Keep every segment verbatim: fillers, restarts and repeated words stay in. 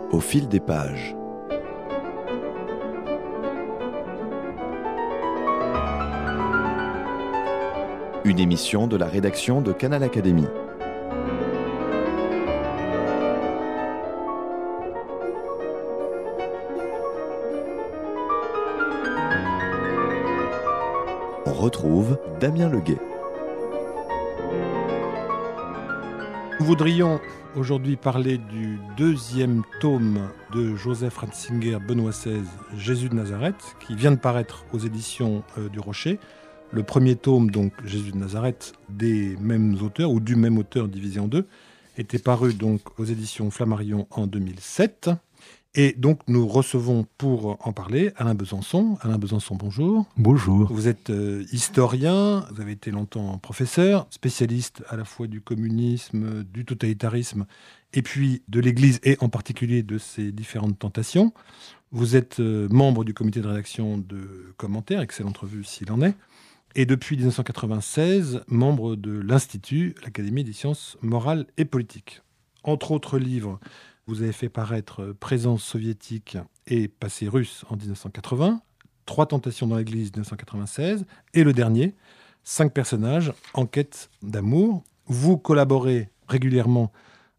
Au fil des pages. Une émission de la rédaction de Canal Académie. On retrouve Damien Leguet. Nous voudrions aujourd'hui parler du deuxième tome de Joseph Ratzinger, Benoît seize, Jésus de Nazareth, qui vient de paraître aux éditions euh, du Rocher. Le premier tome, donc Jésus de Nazareth, des mêmes auteurs, ou du même auteur divisé en deux, était paru donc aux éditions Flammarion en deux mille sept. Et donc nous recevons pour en parler Alain Besançon. Alain Besançon, bonjour. Bonjour. Vous êtes euh, historien, vous avez été longtemps professeur, spécialiste à la fois du communisme, du totalitarisme, et puis de l'Église, et en particulier de ses différentes tentations. Vous êtes euh, membre du comité de rédaction de Commentaires, excellente revue s'il en est, et depuis dix-neuf cent quatre-vingt-seize, membre de l'Institut, l'Académie des sciences morales et politiques. Entre autres livres, vous avez fait paraître Présence soviétique et Passé russe en dix-neuf cent quatre-vingts, Trois tentations dans l'Église dix-neuf cent quatre-vingt-seize, et le dernier, Cinq personnages, Enquête d'amour. Vous collaborez régulièrement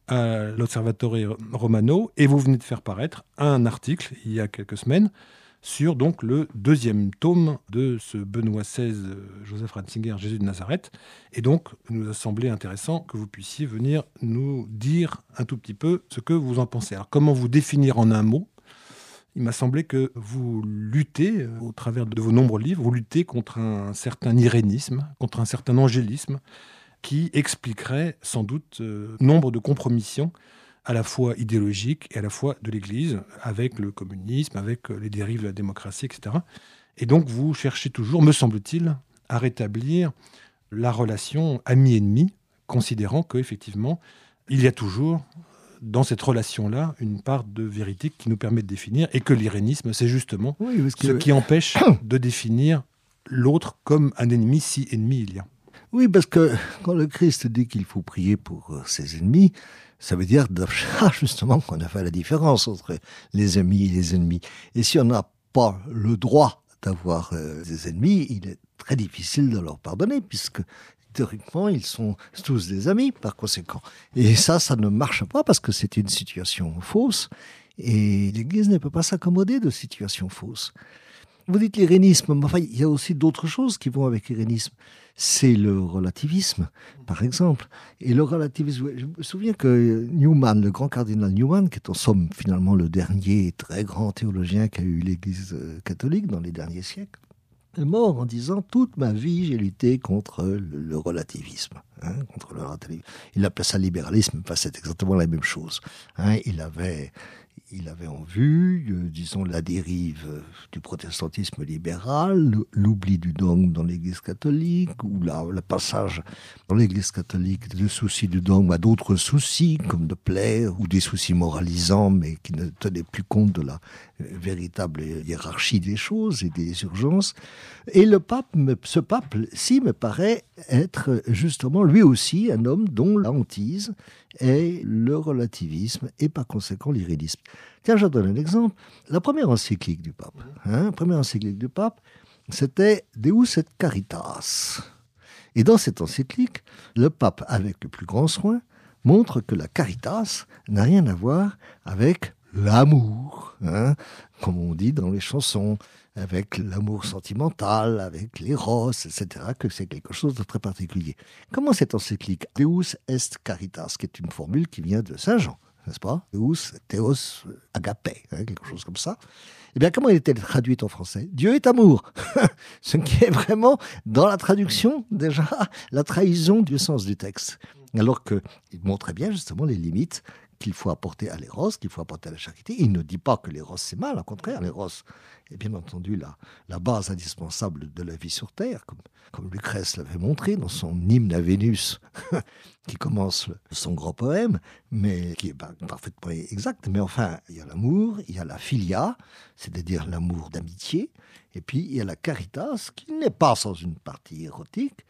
à l'Osservatore Romano et vous venez de faire paraître un article, il y a quelques semaines, sur donc le deuxième tome de ce Benoît seize, Joseph Ratzinger, Jésus de Nazareth. Et donc, il nous a semblé intéressant que vous puissiez venir nous dire un tout petit peu ce que vous en pensez. Alors, comment vous définir en un mot ? Il m'a semblé que vous luttez, au travers de vos nombreux livres, vous luttez contre un certain irénisme, contre un certain angélisme, qui expliquerait sans doute euh, nombre de compromissions à la fois idéologique et à la fois de l'Église, avec le communisme, avec les dérives de la démocratie, et cetera. Et donc, vous cherchez toujours, me semble-t-il, à rétablir la relation ami-ennemi, considérant qu'effectivement, il y a toujours, dans cette relation-là, une part de vérité qui nous permet de définir, et que l'irénisme, c'est justement Oui, parce que... ce qui empêche de définir l'autre comme un ennemi, si ennemi il y a. Oui, parce que quand le Christ dit qu'il faut prier pour ses ennemis, ça veut dire justement qu'on a fait la différence entre les amis et les ennemis. Et si on n'a pas le droit d'avoir euh, des ennemis, il est très difficile de leur pardonner, puisque théoriquement, ils sont tous des amis, par conséquent. Et ça, ça ne marche pas, parce que c'est une situation fausse, et l'Église ne peut pas s'accommoder de situations fausses. Vous dites l'irénisme, mais enfin, il y a aussi d'autres choses qui vont avec l'irénisme. C'est le relativisme, par exemple. Et le relativisme, je me souviens que Newman, le grand cardinal Newman, qui est en somme finalement le dernier très grand théologien qu'a eu l'Église catholique dans les derniers siècles, est mort en disant « Toute ma vie, j'ai lutté contre le, le relativisme. Hein, » contre le relativisme. Il appelait ça libéralisme, enfin, c'est exactement la même chose. Hein, il avait... Il avait en vue, euh, disons, la dérive euh, du protestantisme libéral, l'oubli du dogme dans l'Église catholique, ou la, le passage dans l'Église catholique du souci du dogme à d'autres soucis, comme de plaire, ou des soucis moralisants, mais qui ne tenaient plus compte de la euh, véritable hiérarchie des choses et des urgences. Et le pape, ce pape-ci me paraît être justement lui aussi un homme dont la hantise est le relativisme et par conséquent l'irénisme. Tiens, je donne un exemple. La première encyclique du pape, hein, la première encyclique du pape, c'était Deus et Caritas. Et dans cette encyclique, le pape, avec le plus grand soin, montre que la caritas n'a rien à voir avec l'amour, hein, comme on dit dans les chansons, avec l'amour sentimental, avec l'éros, et cetera, que c'est quelque chose de très particulier. Comment cette encyclique Deus est Caritas, qui est une formule qui vient de Saint Jean, n'est-ce pas? Deus, Theos, Agapé, hein, quelque chose comme ça. Eh bien, comment elle est-elle traduite en français? Dieu est amour. Ce qui est vraiment, dans la traduction, déjà, la trahison du sens du texte. Alors qu'il montrait bien, justement, les limites qu'il faut apporter à l'éros, qu'il faut apporter à la charité. Il ne dit pas que l'éros c'est mal, au contraire, l'éros est bien entendu la, la base indispensable de la vie sur Terre, comme, comme Lucrèce l'avait montré dans son hymne à Vénus, qui commence son grand poème, mais qui est pas parfaitement exact. Mais enfin, il y a l'amour, il y a la philia, c'est-à-dire l'amour d'amitié, et puis il y a la caritas, qui n'est pas sans une partie érotique,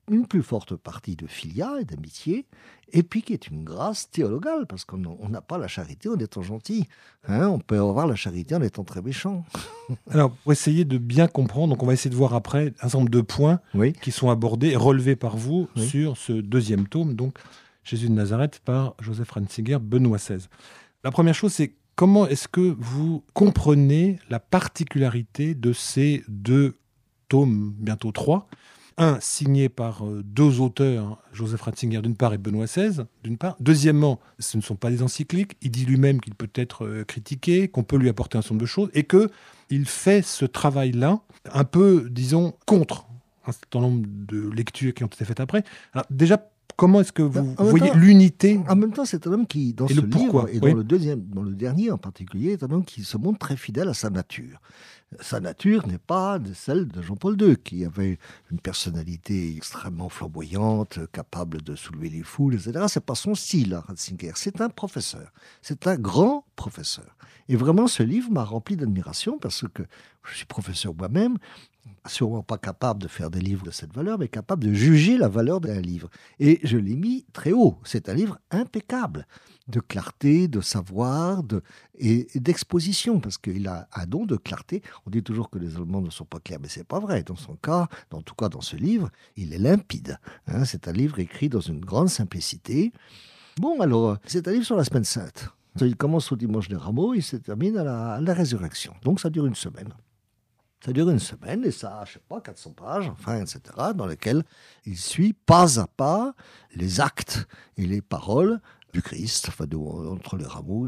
une plus forte partie de filia et d'amitié, et puis qui est une grâce théologale, parce qu'on n'a pas la charité en étant gentil. Hein, on peut avoir la charité en étant très méchant. Alors, pour essayer de bien comprendre, donc on va essayer de voir après un certain nombre de points oui. qui sont abordés et relevés par vous oui. sur ce deuxième tome, donc Jésus de Nazareth par Joseph Ratzinger, Benoît seize. La première chose, c'est comment est-ce que vous comprenez la particularité de ces deux tomes, bientôt trois, un signé par deux auteurs, Joseph Ratzinger d'une part et Benoît seize d'une part. Deuxièmement, ce ne sont pas des encycliques. Il dit lui-même qu'il peut être critiqué, qu'on peut lui apporter un certain nombre de choses, et qu'il fait ce travail-là un peu, disons, contre un certain nombre de lectures qui ont été faites après. Alors déjà, comment est-ce que vous en voyez temps, l'unité? En même temps, c'est un homme qui, dans et ce le pourquoi, livre, et oui. dans, le deuxième, dans le dernier en particulier, est un homme qui se montre très fidèle à sa nature. Sa nature n'est pas celle de Jean-Paul deux, qui avait une personnalité extrêmement flamboyante, capable de soulever les foules, et cetera. C'est pas son style, Ratzinger. C'est un professeur. C'est un grand professeur. Et vraiment, ce livre m'a rempli d'admiration parce que je suis professeur moi-même, sûrement pas capable de faire des livres de cette valeur, mais capable de juger la valeur d'un livre. Et je l'ai mis très haut. C'est un livre impeccable, de clarté, de savoir de, et, et d'exposition, parce qu'il a un don de clarté. On dit toujours que les Allemands ne sont pas clairs, mais c'est pas vrai. Dans son cas, en tout cas dans ce livre, il est limpide. Hein, c'est un livre écrit dans une grande simplicité. Bon, alors, c'est un livre sur la semaine sainte. Il commence au dimanche des Rameaux, il se termine à la, à la résurrection. Donc ça dure une semaine. Ça dure une semaine et ça a, je sais pas, quatre cents pages, enfin, et cetera, dans lesquelles il suit pas à pas les actes et les paroles du Christ, enfin, de, entre les rameaux.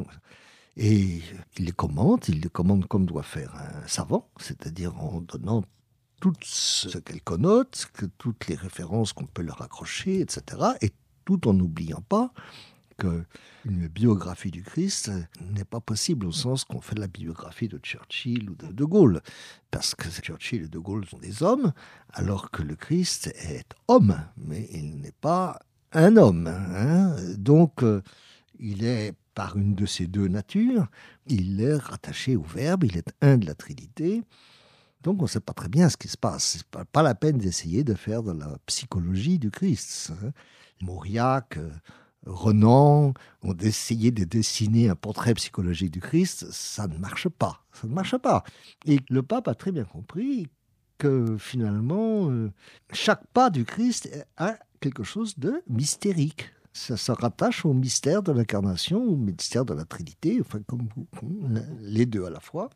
Et il les commente, il les commente comme doit faire un savant, c'est-à-dire en donnant tout ce qu'elle connote, que toutes les références qu'on peut leur accrocher, et cetera, et tout en n'oubliant pas qu'une biographie du Christ n'est pas possible au sens qu'on fait la biographie de Churchill ou de De Gaulle. Parce que Churchill et De Gaulle sont des hommes, alors que le Christ est homme, mais il n'est pas un homme. Hein. Donc, euh, il est, par une de ces deux natures, il est rattaché au Verbe, il est un de la Trinité. Donc, on ne sait pas très bien ce qui se passe. Ce n'est pas, pas la peine d'essayer de faire de la psychologie du Christ. Hein. Mauriac... Euh, Renan ont essayé de dessiner un portrait psychologique du Christ, ça ne marche pas, ça ne marche pas. Et le pape a très bien compris que finalement, euh, chaque pas du Christ a quelque chose de mystérique. Ça se rattache au mystère de l'incarnation, au mystère de la Trinité, enfin comme les deux à la fois.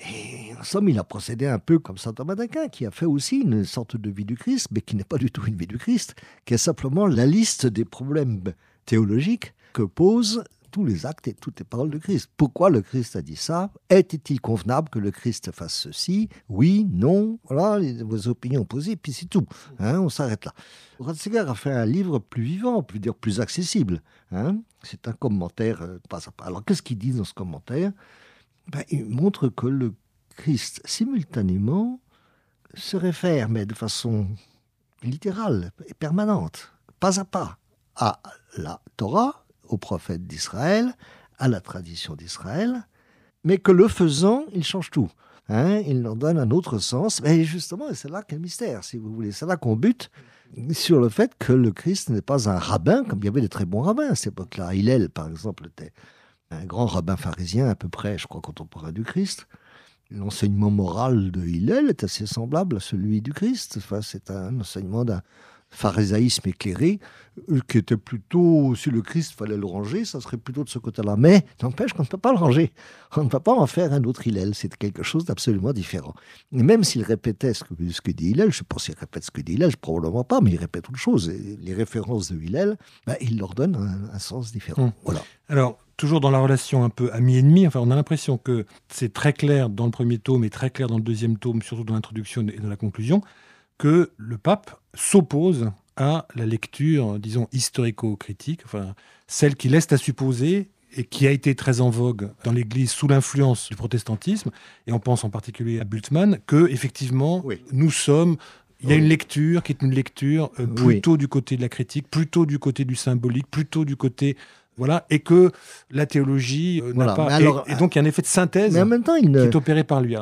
Et en somme, il a procédé un peu comme saint Thomas d'Aquin, qui a fait aussi une sorte de vie du Christ, mais qui n'est pas du tout une vie du Christ, qui est simplement la liste des problèmes théologique que posent tous les actes et toutes les paroles de Christ. Pourquoi le Christ a dit ça? Était-il convenable que le Christ fasse ceci? Oui, non, voilà les, vos opinions posées, puis c'est tout. Hein, on s'arrête là. Ratzinger a fait un livre plus vivant, on peut dire plus accessible. Hein. C'est un commentaire euh, pas à pas. Alors qu'est-ce qu'il dit dans ce commentaire? Ben, il montre que le Christ, simultanément, se réfère, mais de façon littérale et permanente, pas à pas, à la Torah, aux prophètes d'Israël, à la tradition d'Israël, mais que le faisant, il change tout. Hein, il leur donne un autre sens. Mais justement, c'est là qu'est le mystère, si vous voulez. C'est là qu'on bute sur le fait que le Christ n'est pas un rabbin, comme il y avait de très bons rabbins à cette époque-là. Hillel, par exemple, était un grand rabbin pharisien, à peu près, je crois, contemporain du Christ. L'enseignement moral de Hillel est assez semblable à celui du Christ. Enfin, c'est un enseignement d'un pharisaïsme éclairé, qui était plutôt, si le Christ fallait le ranger, ça serait plutôt de ce côté-là. Mais n'empêche qu'on ne peut pas le ranger. On ne peut pas en faire un autre Hillel. C'est quelque chose d'absolument différent. Et même s'il répétait ce que, ce que dit Hillel, je pense qu'il répète ce que dit Hillel, probablement pas, mais il répète autre chose. Et les références de Hillel, ben, il leur donne un, un sens différent. Mmh. Voilà. Alors, toujours dans la relation un peu ami-ennemi, enfin, on a l'impression que c'est très clair dans le premier tome et très clair dans le deuxième tome, surtout dans l'introduction et dans la conclusion, que le pape s'oppose à la lecture, disons, historico-critique, enfin, celle qui laisse à supposer et qui a été très en vogue dans l'Église sous l'influence du protestantisme, et on pense en particulier à Bultmann, que effectivement, oui. nous sommes... Il y a oui. une lecture qui est une lecture euh, plutôt oui. du côté de la critique, plutôt du côté du symbolique, plutôt du côté... Voilà, et que la théologie euh, voilà, n'a pas... Alors, et, et donc, il y a un effet de synthèse mais en même temps, il ne... qui est opéré par lui. Alors,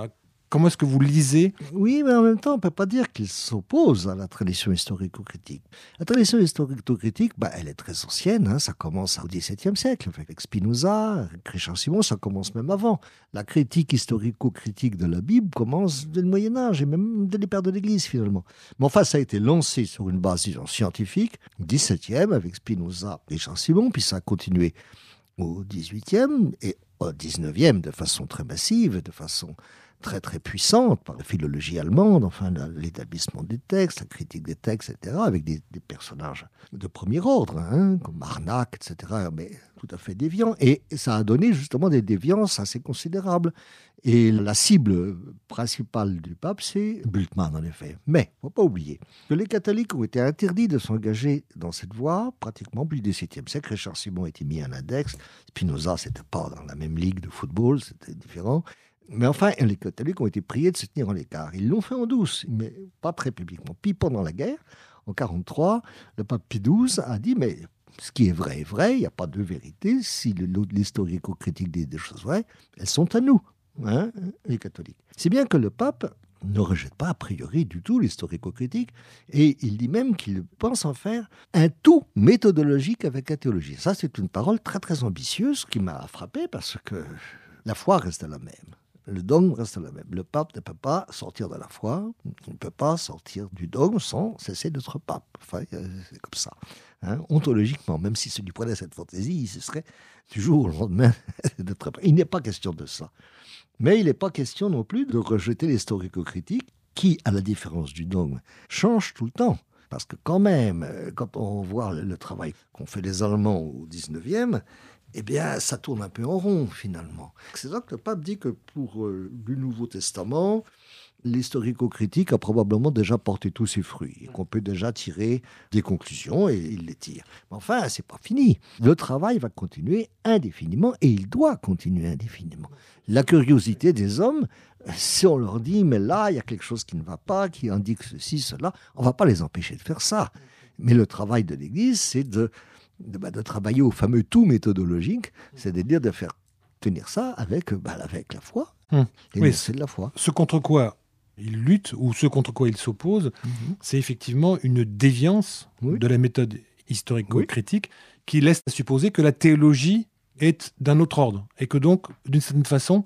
Comment est-ce que vous lisez ? Oui, mais en même temps, on ne peut pas dire qu'il s'oppose à la tradition historico-critique. La tradition historico-critique, bah, elle est très ancienne, hein, ça commence au dix-septième siècle, avec Spinoza, Richard Simon, ça commence même avant. La critique historico-critique de la Bible commence dès le Moyen-Âge, et même dès les pères de l'Église, finalement. Mais enfin, ça a été lancé sur une base, disons, scientifique, au dix-septième, avec Spinoza, Richard Simon, puis ça a continué au dix-huitième, et au dix-neuvième, de façon très massive, de façon très très puissante, par la philologie allemande, enfin l'établissement des textes, la critique des textes, et cetera, avec des, des personnages de premier ordre, hein, comme Marnac, et cetera, mais tout à fait déviants. Et ça a donné justement des déviances assez considérables. Et la cible principale du pape, c'est Bultmann, en effet. Mais il ne faut pas oublier que les catholiques ont été interdits de s'engager dans cette voie pratiquement depuis le dix-septième siècle. Richard Simon a été mis à l'index. Spinoza, ce n'était pas dans la même ligue de football, c'était différent. Mais enfin, les catholiques ont été priés de se tenir en l'écart. Ils l'ont fait en douce, mais pas très publiquement. Puis pendant la guerre, en quarante-trois, le pape Pie douze a dit, mais ce qui est vrai est vrai, il n'y a pas de vérité. Si l'historico-critique dit des choses vraies, elles sont à nous, hein, les catholiques. C'est bien que le pape ne rejette pas a priori du tout l'historico-critique, et il dit même qu'il pense en faire un tout méthodologique avec la théologie. Ça, c'est une parole très très ambitieuse qui m'a frappé, parce que la foi reste la même. Le dogme reste le même. Le pape ne peut pas sortir de la foi, il ne peut pas sortir du dogme sans cesser d'être pape. Enfin, c'est comme ça. Hein, ontologiquement, même si celui prenait cette fantaisie, ce serait du jour au lendemain d'être pape. Il n'est pas question de ça. Mais il n'est pas question non plus de rejeter l'historico-critique qui, à la différence du dogme, change tout le temps. Parce que quand même, quand on voit le travail qu'ont fait les Allemands au dix-neuvième, eh bien, ça tourne un peu en rond, finalement. C'est ça que le pape dit que pour euh, le Nouveau Testament, l'historico-critique a probablement déjà porté tous ses fruits, et qu'on peut déjà tirer des conclusions, et il les tire. Mais enfin, c'est pas fini. Le travail va continuer indéfiniment, et il doit continuer indéfiniment. La curiosité des hommes, si on leur dit, mais là, il y a quelque chose qui ne va pas, qui indique ceci, cela, on ne va pas les empêcher de faire ça. Mais le travail de l'Église, c'est de De, bah, de travailler au fameux tout méthodologique, c'est-à-dire de faire tenir ça avec, bah, avec la foi. Hum. Et oui, c'est de la foi. Ce contre quoi il lutte, ou ce contre quoi il s'oppose, mm-hmm. c'est effectivement une déviance oui. de la méthode historico-critique oui. qui laisse supposer que la théologie est d'un autre ordre, et que donc, d'une certaine façon,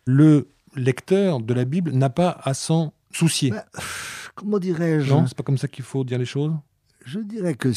le lecteur de la Bible n'a pas à s'en soucier. Bah, comment dirais-je ? Non, c'est pas comme ça qu'il faut dire les choses ? Je dirais que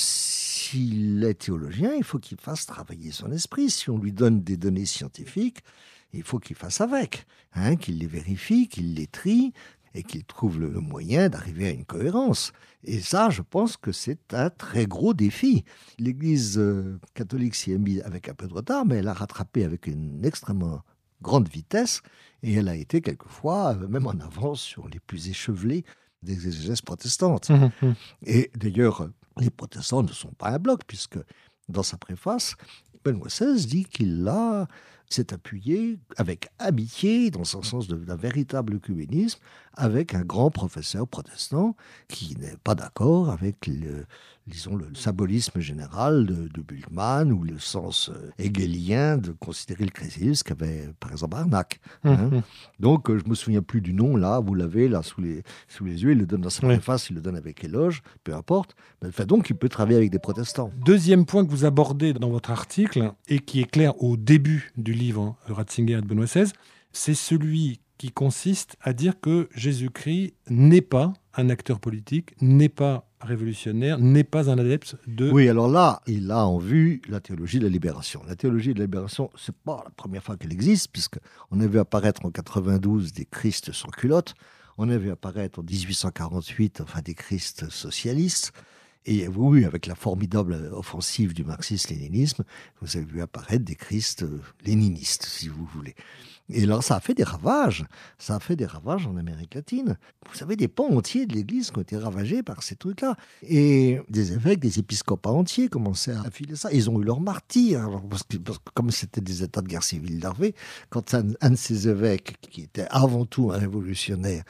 s'il est théologien, il faut qu'il fasse travailler son esprit. Si on lui donne des données scientifiques, il faut qu'il fasse avec, hein, qu'il les vérifie, qu'il les trie et qu'il trouve le moyen d'arriver à une cohérence. Et ça, je pense que c'est un très gros défi. L'Église euh, catholique s'y est mise avec un peu de retard, mais elle a rattrapé avec une extrêmement grande vitesse, et elle a été quelquefois euh, même en avance sur les plus échevelés des exégèses protestantes. Mmh, mmh. Et d'ailleurs, les protestants ne sont pas un bloc, puisque dans sa préface, Benoît seize dit qu'il a, s'est appuyé avec amitié, dans un sens d'un véritable œcuménisme, avec un grand professeur protestant qui n'est pas d'accord avec le, disons, le symbolisme général de, de Bultmann ou le sens hegelien de considérer le christianisme qu'avait, par exemple, Arnac. Hein. Mmh. Donc, je ne me souviens plus du nom, là, vous l'avez là sous les, sous les yeux, il le donne dans sa oui. préface, il le donne avec éloge, peu importe. Enfin, donc, il peut travailler avec des protestants. Deuxième point que vous abordez dans votre article, et qui est clair au début du livre de Ratzinger et de Benoît seize, c'est celui qui consiste à dire que Jésus-Christ n'est pas un acteur politique, n'est pas révolutionnaire, n'est pas un adepte de... Oui, alors là, il a en vue la théologie de la libération. La théologie de la libération, c'est pas la première fois qu'elle existe, puisqu'on a vu apparaître en quatre-vingt-douze des Christ sans culotte, on a vu apparaître en dix-huit cent quarante-huit, enfin, des Christ socialistes, et oui, avec la formidable offensive du marxisme-léninisme, vous avez vu apparaître des Christ léninistes, si vous voulez. Et alors, ça a fait des ravages. Ça a fait des ravages en Amérique latine. Vous savez, des pans entiers de l'Église qui ont été ravagés par ces trucs-là. Et des évêques, des épiscopats entiers commençaient à filer ça. Ils ont eu leur martyrs. Alors, parce, que, parce que comme c'était des états de guerre civile larvée, quand un, un de ces évêques, qui était avant tout un révolutionnaire,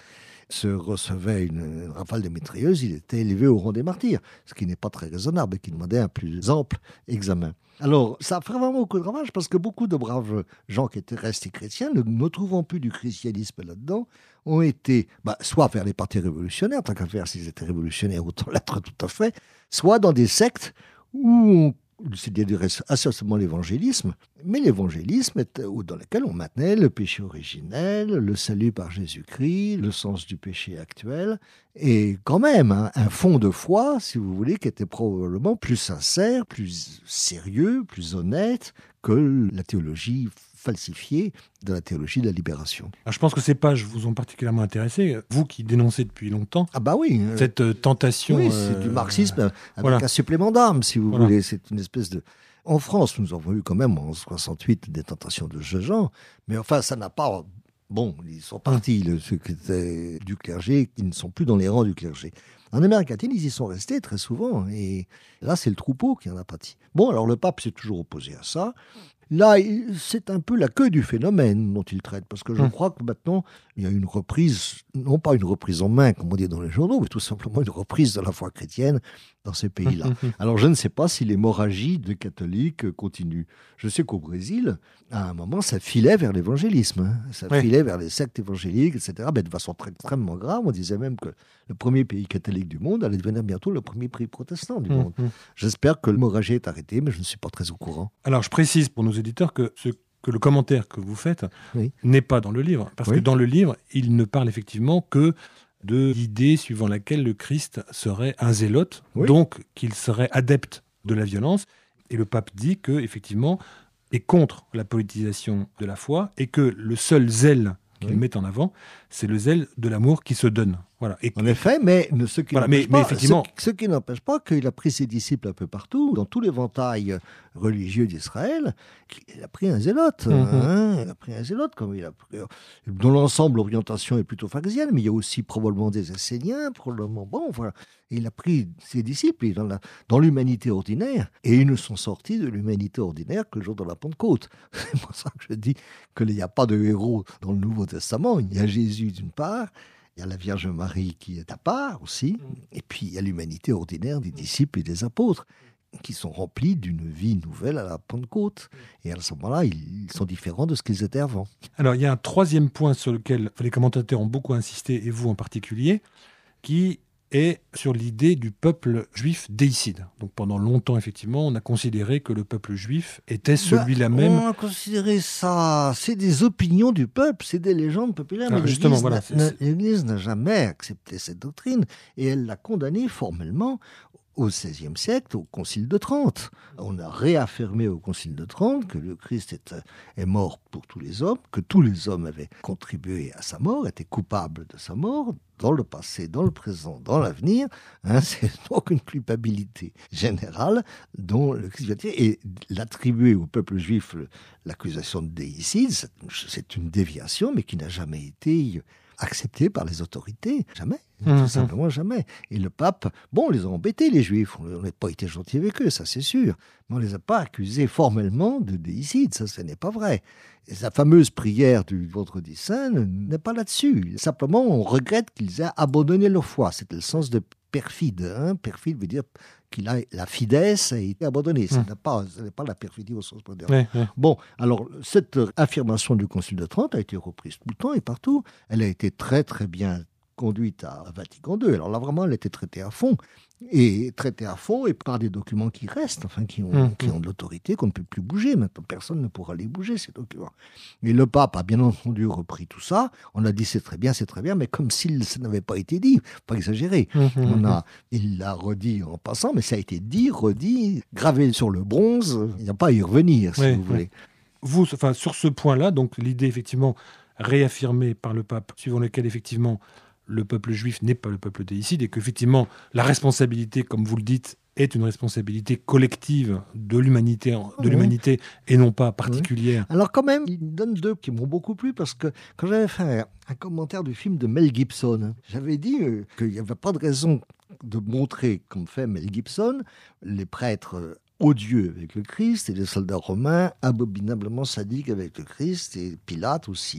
se recevait une, une rafale de mitrailleuses, il était élevé au rang des martyrs, ce qui n'est pas très raisonnable et qui demandait un plus ample examen. Alors, ça a fait vraiment beaucoup de ravages parce que beaucoup de braves gens qui étaient restés chrétiens, ne, ne trouvant plus du christianisme là-dedans, ont été bah, soit vers les partis révolutionnaires, tant qu'à faire s'ils étaient révolutionnaires, autant l'être tout à fait, soit dans des sectes où on c'est-à-dire essentiellement l'évangélisme, mais l'évangélisme était, dans lequel on maintenait le péché originel, le salut par Jésus-Christ, le sens du péché actuel, et quand même hein, un fond de foi, si vous voulez, qui était probablement plus sincère, plus sérieux, plus honnête que la théologie falsifiée de la théologie de la libération. Alors, je pense que ces pages vous ont particulièrement intéressé, vous qui dénoncez depuis longtemps ah bah oui, cette euh, tentation. Oui, euh, c'est du marxisme avec voilà. un supplément d'âme, si vous voilà. voulez. C'est une espèce de... En France, nous avons eu quand même en soixante-huit des tentations de ce genre, mais enfin, ça n'a pas... Bon, ils sont partis, le, ceux qui étaient du clergé, qui ne sont plus dans les rangs du clergé. En Amérique latine, ils y sont restés très souvent, et là, c'est le troupeau qui en a pâti. Bon, alors le pape s'est toujours opposé à ça. Là, c'est un peu la queue du phénomène dont il traite, parce que je mmh. crois que maintenant, il y a une reprise, non pas une reprise en main, comme on dit dans les journaux, mais tout simplement une reprise de la foi chrétienne dans ces pays-là. Mmh. Alors, je ne sais pas si l'hémorragie de catholiques continue. Je sais qu'au Brésil, à un moment, ça filait vers l'évangélisme, hein. ça oui. filait vers les sectes évangéliques, et cetera, mais de façon très, extrêmement grave. On disait même que le premier pays catholique du monde allait devenir bientôt le premier pays protestant du mmh. monde. J'espère que l'hémorragie est arrêtée, mais je ne suis pas très au courant. Alors, je précise pour nos éditeurs que, ce, que le commentaire que vous faites oui. n'est pas dans le livre. Parce oui. que dans le livre, il ne parle effectivement que de l'idée suivant laquelle le Christ serait un zélote, oui. donc qu'il serait adepte de la violence. Et le pape dit qu'effectivement, est contre la politisation de la foi et que le seul zèle qu'il oui. met en avant, c'est le zèle de l'amour qui se donne. Voilà. Et en effet, mais ce qui voilà, n'empêche mais, mais pas, effectivement... ce, ce qui n'empêche pas qu'il a pris ses disciples un peu partout, dans tout l'éventail religieux d'Israël, il a pris un zélote. Mm-hmm. Hein, il a pris un zélote, comme il a pris... Dans l'ensemble, l'orientation est plutôt pharisienne, mais il y a aussi probablement des Esséniens, probablement... Bon, voilà. Et il a pris ses disciples dans, la, dans l'humanité ordinaire, et ils ne sont sortis de l'humanité ordinaire que le jour de la Pentecôte. C'est pour ça que je dis qu'il n'y a pas de héros dans le Nouveau Testament. Il y a Jésus d'une part, il y a la Vierge Marie qui est à part aussi, et puis il y a l'humanité ordinaire des disciples et des apôtres, qui sont remplis d'une vie nouvelle à la Pentecôte. Et à ce moment-là, ils sont différents de ce qu'ils étaient avant. Alors, il y a un troisième point sur lequel les commentateurs ont beaucoup insisté, et vous en particulier, qui est sur l'idée du peuple juif déicide. Donc pendant longtemps, effectivement, on a considéré que le peuple juif était celui-là bah, même... On a considéré ça... C'est des opinions du peuple, c'est des légendes populaires. Ah, mais justement, l'Église, voilà, n'a, c'est, c'est... l'Église n'a jamais accepté cette doctrine et elle l'a condamnée formellement au seizième siècle, au Concile de Trente. On a réaffirmé au Concile de Trente que le Christ est, est mort pour tous les hommes, que tous les hommes avaient contribué à sa mort, étaient coupables de sa mort, dans le passé, dans le présent, dans l'avenir. Hein, c'est donc une culpabilité générale dont le Christ va dire, et l'attribuer au peuple juif l'accusation de déicide, c'est, c'est une déviation, mais qui n'a jamais été accepté par les autorités. Jamais. Mmh, tout simplement mmh. jamais. Et le pape, bon, on les a embêtés, les Juifs. On n'a pas été gentils avec eux, ça c'est sûr. Mais on ne les a pas accusés formellement de déicide. Ça, ce n'est pas vrai. Et sa fameuse prière du Vendredi Saint n'est pas là-dessus. Simplement, on regrette qu'ils aient abandonné leur foi. C'était le sens de perfide. Hein. Perfide veut dire qu'il a la fidesse a été abandonnée. Ce, mmh. n'est pas, ce n'est pas la perfidie au sens moderne. Ouais, ouais. Bon, alors, cette affirmation du Concile de Trente a été reprise tout le temps et partout. Elle a été très, très bien conduite à Vatican deux. Alors là, vraiment, elle a été traitée à fond. Et traitée à fond et par des documents qui restent, enfin, qui ont, mmh. qui ont de l'autorité, qu'on ne peut plus bouger. Maintenant, personne ne pourra les bouger, ces documents. Et le pape a bien entendu repris tout ça. On a dit c'est très bien, c'est très bien, mais comme si ça n'avait pas été dit. Pas exagéré. Mmh. On a, il l'a redit en passant, mais ça a été dit, redit, gravé sur le bronze. Il n'y a pas à y revenir, si oui, vous voulez. Vous, enfin, sur ce point-là, donc l'idée, effectivement, réaffirmée par le pape, suivant laquelle, effectivement, le peuple juif n'est pas le peuple déicide et qu'effectivement, la responsabilité, comme vous le dites, est une responsabilité collective de l'humanité, de l'humanité oui. et non pas particulière. Oui. Alors quand même, il donne deux qui m'ont beaucoup plu parce que quand j'avais fait un, un commentaire du film de Mel Gibson, j'avais dit euh, qu'il n'y avait pas de raison de montrer, comme fait Mel Gibson, les prêtres euh, odieux avec le Christ et les soldats romains abominablement sadiques avec le Christ et Pilate aussi.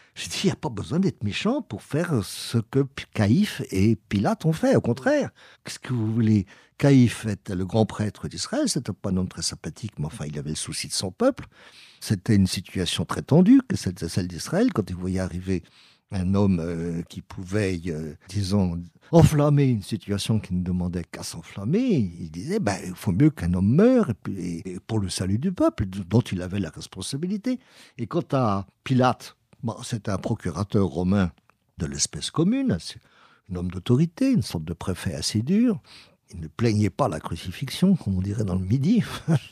J'ai dit, il n'y a pas besoin d'être méchant pour faire ce que Caïphe et Pilate ont fait. Au contraire, qu'est-ce que vous voulez? Caïphe était le grand prêtre d'Israël. C'était pas un homme très sympathique, mais enfin, il avait le souci de son peuple. C'était une situation très tendue, que c'était celle d'Israël. Quand il voyait arriver un homme euh, qui pouvait, euh, disons, enflammer une situation qui ne demandait qu'à s'enflammer, il disait, ben, il faut mieux qu'un homme meure et, puis, et pour le salut du peuple, dont il avait la responsabilité. Et quant à Pilate, bon, c'était un procurateur romain de l'espèce commune, un homme d'autorité, une sorte de préfet assez dur. Il ne plaignait pas la crucifixion, comme on dirait dans le Midi.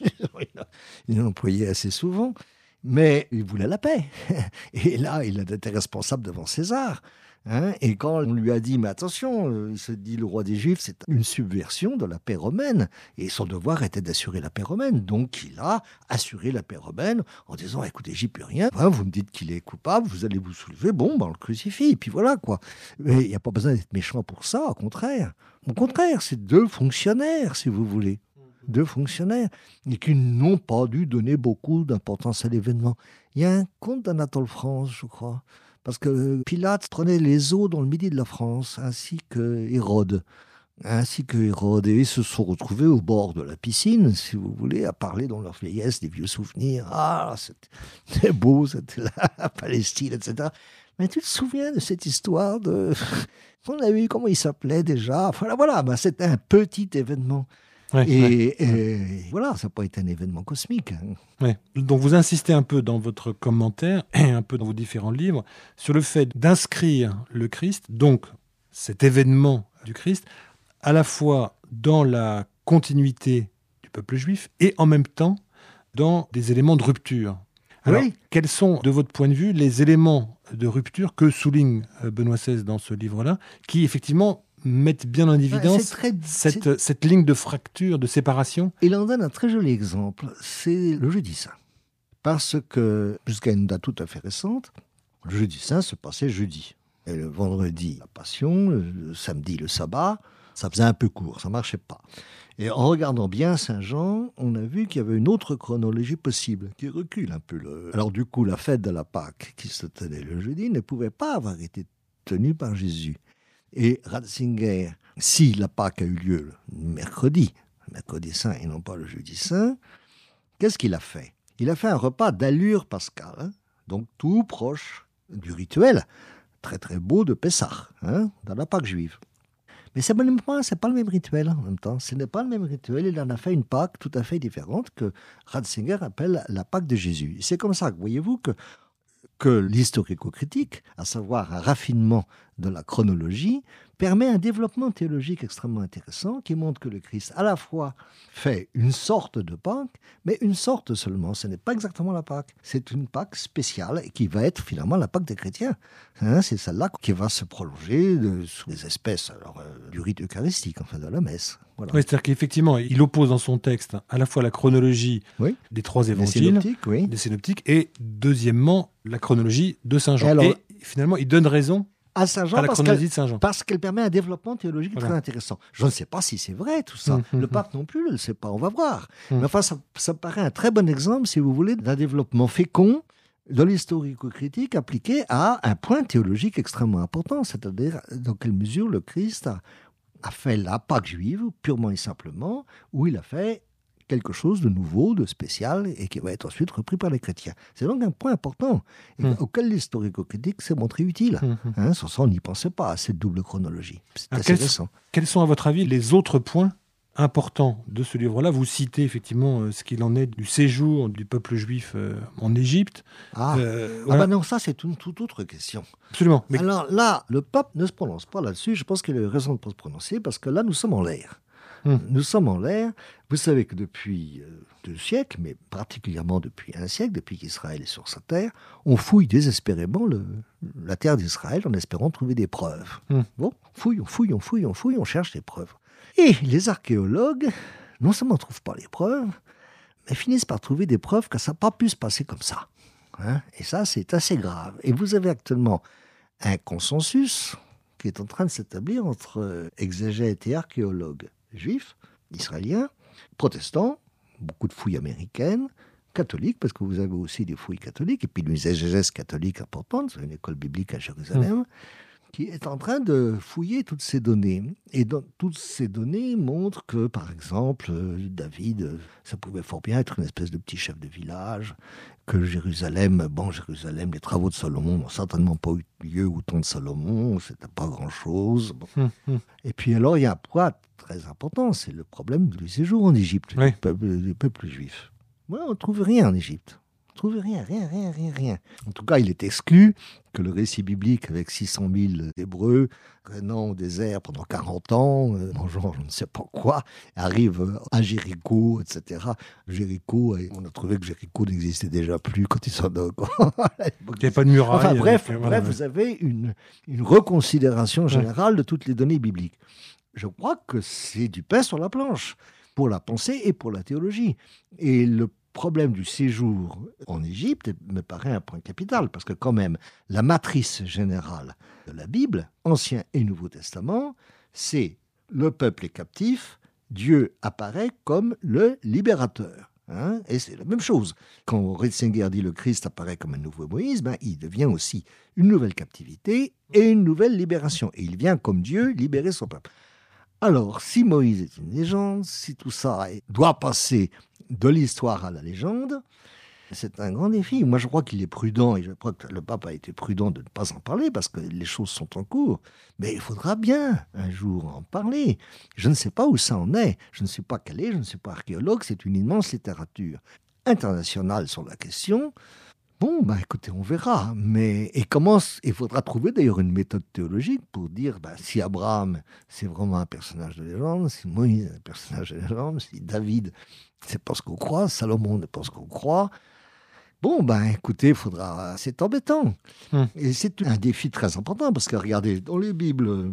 Il l'employait assez souvent. Mais il voulait la paix. Et là, il était responsable devant César. Hein, et quand on lui a dit, mais attention, euh, il se dit le roi des Juifs, c'est une subversion de la paix romaine. Et son devoir était d'assurer la paix romaine. Donc il a assuré la paix romaine en disant, écoutez, j'y peux rien. Hein, vous me dites qu'il est coupable, vous allez vous soulever, bon, ben, on le crucifie. Et puis voilà, quoi. Mais il n'y a pas besoin d'être méchant pour ça, au contraire. Au contraire, c'est deux fonctionnaires, si vous voulez. Deux fonctionnaires, et qui n'ont pas dû donner beaucoup d'importance à l'événement. Il y a un conte d'Anatole France, je crois, parce que Pilate prenait les eaux dans le midi de la France, ainsi que Hérode. Ainsi que Hérode, et ils se sont retrouvés au bord de la piscine, si vous voulez, à parler dans leur vieillesse des vieux souvenirs. Ah, c'était beau, c'était la Palestine, et cetera. Mais tu te souviens de cette histoire de... On a vu comment il s'appelait déjà. Voilà, voilà, ben, c'était un petit événement. Ouais, et, ouais, et ouais. voilà, ça n'a pas été un événement cosmique. Hein. Ouais. Donc vous insistez un peu dans votre commentaire et un peu dans vos différents livres sur le fait d'inscrire le Christ, donc cet événement du Christ, à la fois dans la continuité du peuple juif et en même temps dans des éléments de rupture. Alors, oui. Quels sont, de votre point de vue, les éléments de rupture que souligne Benoît seize dans ce livre-là, qui effectivement mettent bien en évidence très, cette, cette ligne de fracture, de séparation? Il en donne un très joli exemple, c'est le Jeudi Saint. Parce que, jusqu'à une date tout à fait récente, le Jeudi Saint se passait jeudi. Et le vendredi, la Passion, le samedi, le sabbat, ça faisait un peu court, ça ne marchait pas. Et en regardant bien Saint Jean, on a vu qu'il y avait une autre chronologie possible, qui recule un peu. Le... Alors du coup, la fête de la Pâque, qui se tenait le jeudi, ne pouvait pas avoir été tenue par Jésus. Et Ratzinger, si la Pâque a eu lieu le mercredi, le mercredi saint et non pas le jeudi saint, qu'est-ce qu'il a fait? Il a fait un repas d'allure pascale, hein, donc tout proche du rituel, très très beau de Pessah, hein, dans la Pâque juive. Mais c'est pas, c'est pas le même rituel en même temps. Ce n'est pas le même rituel. Il en a fait une Pâque tout à fait différente que Ratzinger appelle la Pâque de Jésus. Et c'est comme ça, voyez-vous, que que l'historico-critique, à savoir un raffinement de la chronologie, permet un développement théologique extrêmement intéressant qui montre que le Christ, à la fois, fait une sorte de Pâque, mais une sorte seulement. Ce n'est pas exactement la Pâque. C'est une Pâque spéciale qui va être finalement la Pâque des chrétiens. Hein, c'est celle-là qui va se prolonger de, sous les espèces alors, euh, du rite eucharistique, enfin de la messe. Voilà. Oui, c'est-à-dire qu'effectivement, il oppose dans son texte à la fois la chronologie oui. des trois évangiles, des synoptiques, oui. des synoptiques, et deuxièmement, la chronologie de Saint Jean. Et, alors, et finalement, il donne raison à, Saint Jean à la parce chronologie de Saint Jean. Parce qu'elle permet un développement théologique voilà. très intéressant. Je ne sais pas si c'est vrai tout ça. Mmh, le mmh, pape non plus ne le sait pas, on va voir. Mmh. Mais enfin, ça, ça me paraît un très bon exemple, si vous voulez, d'un développement fécond de l'historico-critique appliqué à un point théologique extrêmement important, c'est-à-dire dans quelle mesure le Christ a a fait la Pâque juive, purement et simplement, où il a fait quelque chose de nouveau, de spécial, et qui va être ensuite repris par les chrétiens. C'est donc un point important, et mmh. auquel l'historico-critique s'est montré utile. Mmh. Hein, sans ça, on n'y pensait pas, à cette double chronologie. C'est Alors, assez quels, récent. Quels sont, à votre avis, les autres points importants de ce livre-là? Vous citez effectivement euh, ce qu'il en est du séjour du peuple juif euh, en Égypte. Ah, euh, voilà. ah ben non, ça c'est une toute autre question. Absolument. Mais... Alors là, le pape ne se prononce pas là-dessus. Je pense qu'il a raison de ne pas se prononcer parce que là, nous sommes en l'air. Hum. Nous sommes en l'air. Vous savez que depuis euh, deux siècles, mais particulièrement depuis un siècle, depuis qu'Israël est sur sa terre, on fouille désespérément le, la terre d'Israël en espérant trouver des preuves. Hum. Bon, on fouille, on fouille, on fouille, on fouille, on cherche des preuves. Et les archéologues, non seulement ne trouvent pas les preuves, mais finissent par trouver des preuves que ça n'a pas pu se passer comme ça. Hein? Et ça, c'est assez grave. Et vous avez actuellement un consensus qui est en train de s'établir entre exégètes et archéologues juifs, israéliens, protestants, beaucoup de fouilles américaines, catholique, parce que vous avez aussi des fouilles catholiques, et puis une exégèse catholique importante, c'est une école biblique à Jérusalem, mmh. qui est en train de fouiller toutes ces données. Et dans, toutes ces données montrent que, par exemple, David, ça pouvait fort bien être une espèce de petit chef de village, que Jérusalem, bon, Jérusalem, les travaux de Salomon n'ont certainement pas eu lieu au temps de Salomon, c'était pas grand-chose. Bon. Hum, hum. Et puis alors, il y a un point très important, c'est le problème du séjour en Égypte, oui. du, peuple, du peuple juif. Ouais, on ne trouve rien en Égypte. On ne trouve rien, rien, rien, rien, rien. En tout cas, il est exclu que le récit biblique avec six cent mille Hébreux, reinant au désert pendant quarante ans, euh, mangeant je ne sais pas quoi, arrive à Jéricho, et cetera. Jéricho, on a trouvé que Jéricho n'existait déjà plus quand ils sont dans... Il n'y a pas de muraille. Enfin bref, euh, bref vous avez une, une reconsidération générale de toutes les données bibliques. Je crois que c'est du pain sur la planche pour la pensée et pour la théologie. Et le problème du séjour en Égypte me paraît un point capital, parce que quand même, la matrice générale de la Bible, Ancien et Nouveau Testament, c'est le peuple est captif, Dieu apparaît comme le libérateur. Hein, et c'est la même chose. Quand Ratzinger dit le Christ apparaît comme un nouveau Moïse, ben, il devient aussi une nouvelle captivité et une nouvelle libération. Et il vient comme Dieu libérer son peuple. Alors, si Moïse est une légende, si tout ça doit passer de l'histoire à la légende, c'est un grand défi. Moi, je crois qu'il est prudent, et je crois que le pape a été prudent de ne pas en parler, parce que les choses sont en cours. Mais il faudra bien un jour en parler. Je ne sais pas où ça en est. Je ne suis pas calé, je ne suis pas archéologue, c'est une immense littérature internationale sur la question. Bon, ben écoutez, on verra. Mais et comment il faudra trouver d'ailleurs une méthode théologique pour dire ben, si Abraham c'est vraiment un personnage de légende, si Moïse est un personnage de légende, si David c'est pas ce qu'on croit, Salomon n'est pas ce qu'on croit. Bon, ben écoutez, il faudra. C'est embêtant. Hum. Et c'est un défi très important parce que regardez, dans les Bibles,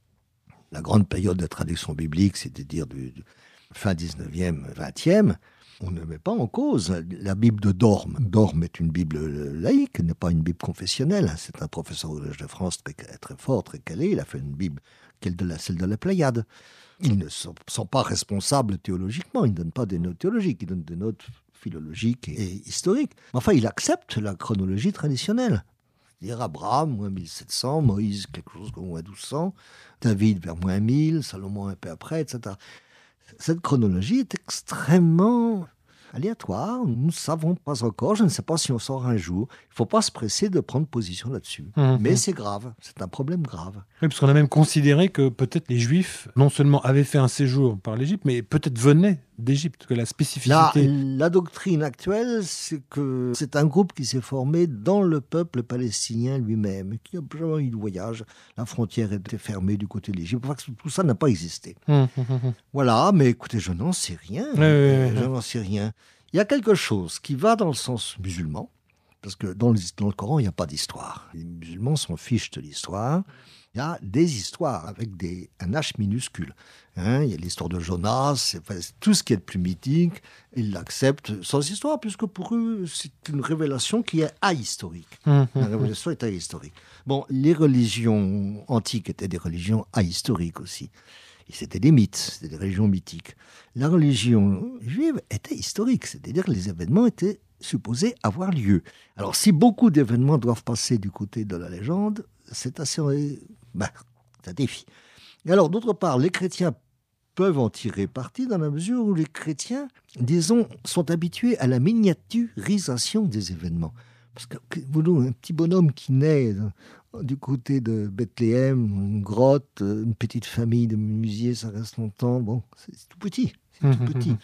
la grande période de traduction biblique, c'est-à-dire du, du fin dix-neuvième, vingtième. On ne met pas en cause la Bible de Dorme. Dorme est une Bible laïque, n'est pas une Bible confessionnelle. C'est un professeur au Collège de France très, très fort, très calé. Il a fait une Bible, celle de la, celle de la Pléiade. Ils ne sont, sont pas responsables théologiquement. Ils ne donnent pas des notes théologiques. Ils donnent des notes philologiques et, et historiques. Enfin, il accepte la chronologie traditionnelle. C'est-à-dire Abraham, moins mille sept cents, Moïse, quelque chose comme moins douze cents, David, vers moins mille, Salomon un peu après, et cetera. Cette chronologie est extrêmement aléatoire. Nous ne savons pas encore. Je ne sais pas si on sort un jour. Il ne faut pas se presser de prendre position là-dessus. Mmh. Mais c'est grave. C'est un problème grave. Oui, parce qu'on a même considéré que peut-être les Juifs, non seulement avaient fait un séjour par l'Égypte, mais peut-être venaient d'Égypte, que la spécificité... La, la doctrine actuelle, c'est que c'est un groupe qui s'est formé dans le peuple palestinien lui-même, qui a jamais eu de voyage. La frontière était fermée du côté de l'Égypte. Enfin, tout ça n'a pas existé. Mmh, mmh, mmh. Voilà, mais écoutez, je n'en sais rien. Oui, euh, oui, oui. Je n'en sais rien. Il y a quelque chose qui va dans le sens musulman, parce que dans le, dans le Coran, il n'y a pas d'histoire. Les musulmans s'en fichent de l'histoire. Il y a des histoires avec des, un H minuscule. Hein, il y a l'histoire de Jonas, c'est, enfin, c'est tout ce qui est de plus mythique. Ils l'acceptent sans histoire, puisque pour eux, c'est une révélation qui est ahistorique. Mmh, mmh, La révélation est ahistorique. Bon, les religions antiques étaient des religions ahistoriques aussi. Et c'était des mythes, c'était des religions mythiques. La religion juive était historique, c'est-à-dire que les événements étaient supposés avoir lieu. Alors, si beaucoup d'événements doivent passer du côté de la légende, c'est assez... Ben, c'est un défi. Et alors, d'autre part, les chrétiens peuvent en tirer parti dans la mesure où les chrétiens, disons, sont habitués à la miniaturisation des événements. Parce que, vous un petit bonhomme qui naît du côté de Bethléem, une grotte, une petite famille de menuisiers, ça reste longtemps, bon, c'est, c'est tout petit, c'est tout petit.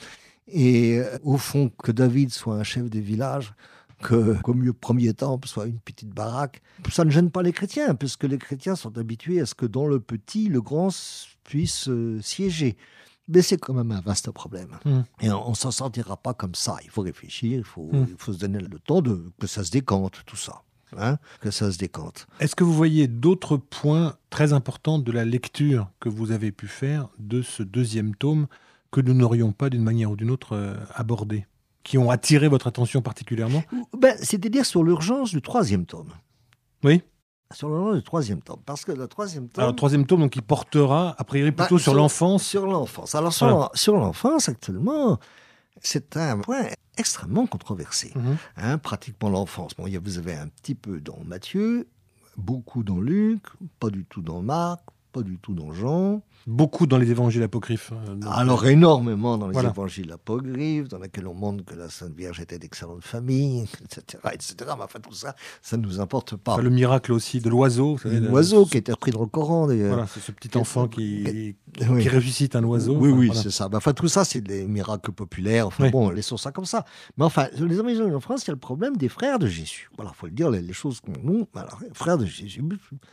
Et euh, au fond, que David soit un chef de village, que, qu'au mieux premier temps soit une petite baraque, ça ne gêne pas les chrétiens, puisque les chrétiens sont habitués à ce que dans le petit, le grand puisse euh, siéger. Mais c'est quand même un vaste problème. Mmh. Et on ne s'en sortira pas comme ça. Il faut réfléchir, il faut, mmh. il faut se donner le temps de, que ça se décante, tout ça. Hein, que ça se décante. Est-ce que vous voyez d'autres points très importants de la lecture que vous avez pu faire de ce deuxième tome que nous n'aurions pas d'une manière ou d'une autre euh, abordé, qui ont attiré votre attention particulièrement ? Ben, c'est-à-dire sur l'urgence du troisième tome. Oui. Sur l'urgence du troisième tome. Parce que le troisième tome... Alors, le troisième tome, donc, il portera, a priori, plutôt ben, sur, sur l'enfance. Sur l'enfance. Alors, sur, voilà. sur l'enfance, actuellement, C'est un point extrêmement controversé. Mhm. Hein, pratiquement l'enfance. Bon, il y a- vous avez un petit peu dans Matthieu, beaucoup dans Luc, pas du tout dans Marc, pas du tout dans Jean. Beaucoup dans les évangiles apocryphes. euh, donc, Alors énormément dans les Voilà. évangiles apocryphes, dans lesquels on montre que la Sainte Vierge était d'excellente famille, et cetera, et cetera. Mais enfin, tout ça, ça ne nous importe pas. enfin, le miracle aussi de l'oiseau. vous savez, le- L'oiseau ce- qui était repris dans le Coran, d'ailleurs. Voilà, c'est ce petit enfant qui, Oui. qui ressuscite un oiseau. Oui, Enfin, oui, voilà. c'est ça. Ben, enfin, tout ça, c'est des miracles populaires. Enfin, Oui. bon, laissons ça comme ça. Mais enfin, les évangiles en France, il y a le problème des frères de Jésus. Voilà, il faut le dire, les, les choses qu'on nous. Alors, frères de Jésus,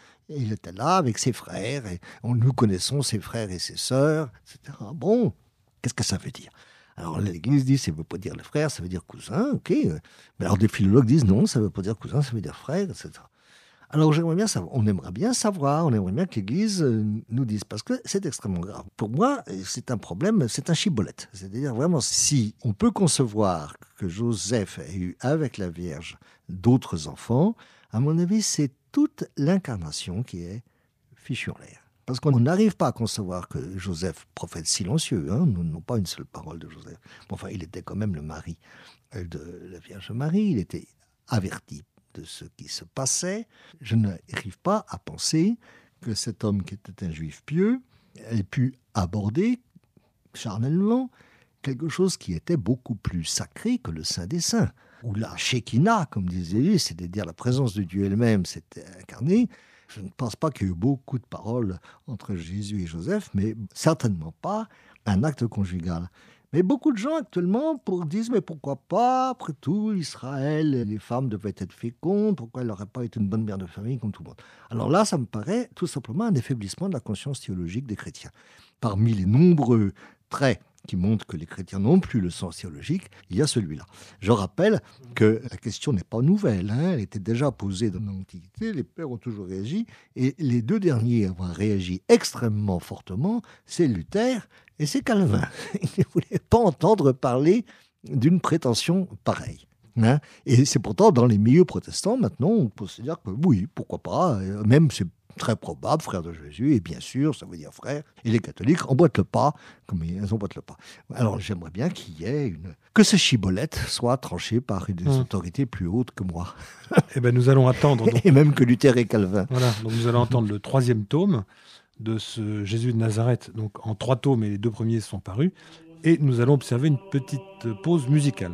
il était là avec ses frères, et on, nous connaissons ses frères et ses sœurs, et cetera. Bon, qu'est-ce que ça veut dire? Alors, l'Église dit, ça ne veut pas dire les frères, ça veut dire cousin, ok. Mais alors, des philologues disent, non, ça ne veut pas dire cousin, ça veut dire frère, et cetera. Alors, j'aimerais bien savoir, on aimerait bien savoir, on aimerait bien que l'Église euh, nous dise, parce que c'est extrêmement grave. Pour moi, c'est un problème, c'est un chibolette. C'est-à-dire, vraiment, si on peut concevoir que Joseph ait eu avec la Vierge d'autres enfants, à mon avis, c'est toute l'incarnation qui est fichue en l'air. Parce qu'on n'arrive pas à concevoir que Joseph, prophète silencieux, hein, nous n'avons pas une seule parole de Joseph. Bon, enfin, il était quand même le mari de la Vierge Marie, il était averti de ce qui se passait. Je n'arrive pas à penser que cet homme qui était un juif pieux ait pu aborder charnellement quelque chose qui était beaucoup plus sacré que le Saint des Saints, ou la Shekinah, comme disait lui, c'est-à-dire la présence de Dieu elle-même s'était incarnée. Je ne pense pas qu'il y ait eu beaucoup de paroles entre Jésus et Joseph, mais certainement pas un acte conjugal. Mais beaucoup de gens actuellement pour, disent, mais pourquoi pas, après tout, Israël, les femmes devaient être fécondes, pourquoi elle n'aurait pas été une bonne mère de famille comme tout le monde? Alors là, ça me paraît tout simplement un affaiblissement de la conscience théologique des chrétiens. Parmi les nombreux traits qui montrent que les chrétiens n'ont plus le sens théologique, il y a celui-là. Je rappelle que la question n'est pas nouvelle, hein, elle était déjà posée dans l'Antiquité, les pères ont toujours réagi, et les deux derniers à avoir réagi extrêmement fortement, c'est Luther et c'est Calvin. Ils ne voulaient pas entendre parler d'une prétention pareille. Hein. Et c'est pourtant dans les milieux protestants, maintenant, on peut se dire que oui, pourquoi pas, euh, même c'est très probable, frère de Jésus, et bien sûr, ça veut dire frère, et les catholiques emboîtent le pas, comme ils emboîtent le pas. Alors j'aimerais bien qu'il y ait une... que ce chibolette soit tranché par une Mmh. autorité plus haute que moi, Eh ben, nous allons attendre. Donc, et même que Luther et Calvin. voilà, donc nous allons entendre le troisième tome de ce Jésus de Nazareth, donc en trois tomes, et les deux premiers sont parus. Et nous allons observer une petite pause musicale.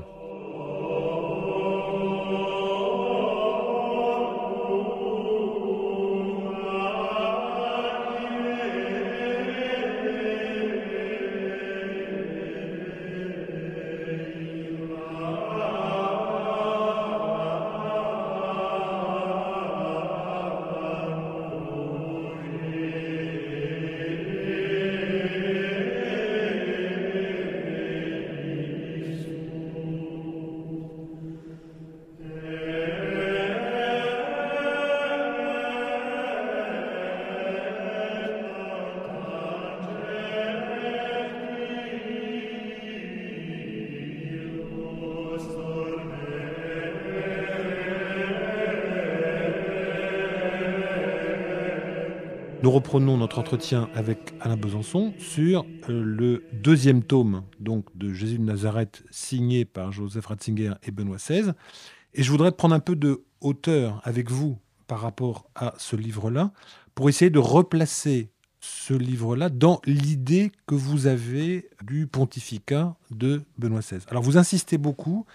Nous reprenons notre entretien avec Alain Besançon sur euh, le deuxième tome donc, de Jésus de Nazareth, signé par Joseph Ratzinger et Benoît seize. Et je voudrais prendre un peu de hauteur avec vous par rapport à ce livre-là, pour essayer de replacer ce livre-là dans l'idée que vous avez du pontificat de Benoît seize. Alors vous insistez beaucoup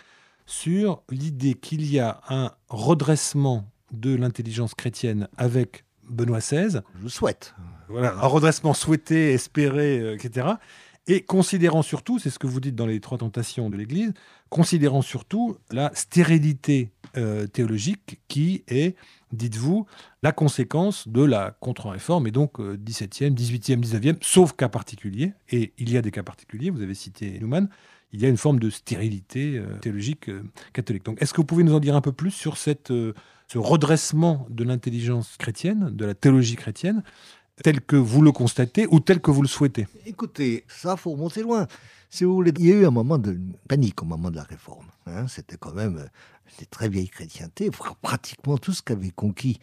sur l'idée qu'il y a un redressement de l'intelligence chrétienne avec Benoît seize. Je le souhaite. Voilà, un redressement souhaité, espéré, euh, et cetera. Et considérant surtout, c'est ce que vous dites dans les trois tentations de l'Église, considérant surtout la stérilité euh, théologique qui est, dites-vous, la conséquence de la contre-réforme, et donc euh, dix-septième, dix-huitième, dix-neuvième, sauf cas particuliers, et il y a des cas particuliers, vous avez cité Newman, il y a une forme de stérilité euh, théologique euh, catholique. Donc est-ce que vous pouvez nous en dire un peu plus sur cette... Euh, ce redressement de l'intelligence chrétienne, de la théologie chrétienne, tel que vous le constatez ou tel que vous le souhaitez? Écoutez, ça, faut remonter loin. Si vous voulez, il y a eu un moment de panique au moment de la Réforme. Hein. C'était quand même des très vieilles chrétientés, pratiquement tout ce qu'avait conquis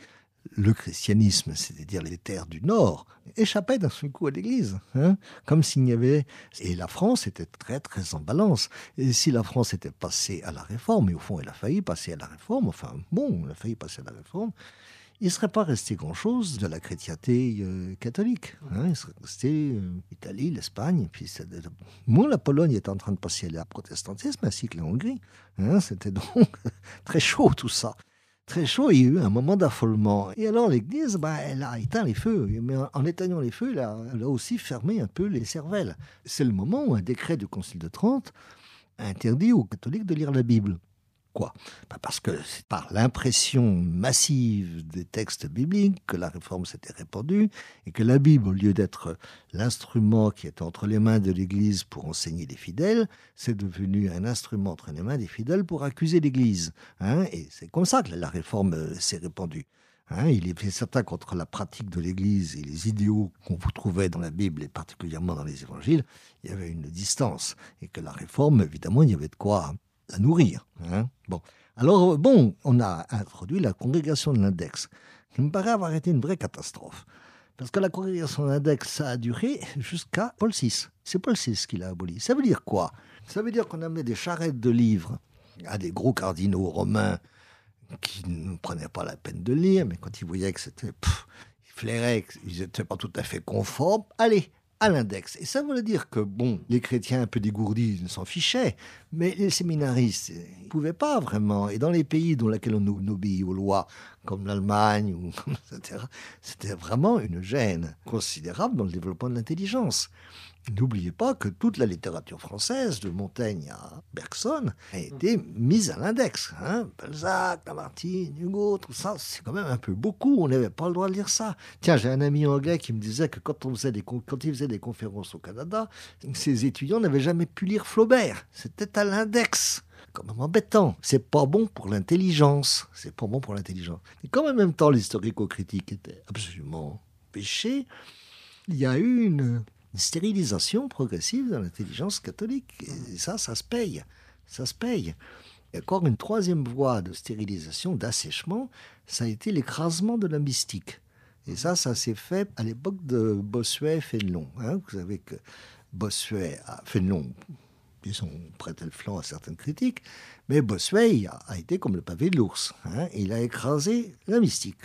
le christianisme, c'est-à-dire les terres du Nord, échappaient d'un seul coup à l'Église. Hein, comme s'il n'y avait... Et la France était très, très en balance. Et si la France était passée à la Réforme, et au fond, elle a failli passer à la Réforme, enfin, bon, elle a failli passer à la Réforme, il ne serait pas resté grand-chose de la chrétienté euh, catholique. Hein, il serait resté euh, l'Italie, l'Espagne, et puis c'est, moi, la Pologne était en train de passer à protestantisme, ainsi que la Hongrie. Hein, c'était donc très chaud tout ça. Très chaud, il y a eu un moment d'affolement. Et alors l'Église, bah, elle a éteint les feux. Mais en, en éteignant les feux, elle a, elle a aussi fermé un peu les cervelles. C'est le moment où un décret du Concile de Trente a interdit aux catholiques de lire la Bible. Quoi ? Ben parce que c'est par l'impression massive des textes bibliques que la réforme s'était répandue et que la Bible, au lieu d'être l'instrument qui était entre les mains de l'Église pour enseigner les fidèles, c'est devenu un instrument entre les mains des fidèles pour accuser l'Église. Hein, et c'est comme ça que la réforme s'est répandue. Hein, il est certain qu'entre la pratique de l'Église et les idéaux qu'on vous trouvait dans la Bible et particulièrement dans les évangiles, il y avait une distance. Et que la réforme, évidemment, il y avait de quoi la nourrir. Hein. Bon. Alors, bon, on a introduit la congrégation de l'index, qui me paraît avoir été une vraie catastrophe. Parce que la congrégation de l'index, ça a duré jusqu'à Paul six. C'est Paul six qui l'a aboli. Ça veut dire quoi ? Ça veut dire qu'on amenait des charrettes de livres à des gros cardinaux romains qui ne prenaient pas la peine de lire, mais quand ils voyaient que c'était... Pff, ils flairaient qu'ils n'étaient pas tout à fait conformes. Allez, à l'index. Et ça voulait dire que, bon, les chrétiens un peu dégourdis s'en fichaient, mais les séminaristes ne pouvaient pas vraiment. Et dans les pays dans lesquels on obéit aux lois, comme l'Allemagne, ou, et cetera, c'était vraiment une gêne considérable dans le développement de l'intelligence. N'oubliez pas que toute la littérature française, de Montaigne à Bergson, a été mise à l'index. Hein. Balzac, Lamartine, Hugo, tout ça, c'est quand même un peu beaucoup. On n'avait pas le droit de lire ça. Tiens, j'ai un ami anglais qui me disait que quand, on faisait des, quand il faisait des conférences au Canada, ses étudiants n'avaient jamais pu lire Flaubert. C'était à l'index. Quand même embêtant. C'est pas bon pour l'intelligence. C'est pas bon pour l'intelligence. Et quand en même temps l'historico-critique était absolument péché, il y a eu une... une stérilisation progressive de l'intelligence catholique. Et ça, ça se paye. Ça se paye. Et encore une troisième voie de stérilisation, d'assèchement, ça a été l'écrasement de la mystique. Et ça, ça s'est fait à l'époque de Bossuet-Fénelon. Hein. Vous savez que Bossuet, a, Fénelon, ils ont prêté le flanc à certaines critiques, mais Bossuet a, a été comme le pavé de l'ours. Hein. Il a écrasé la mystique.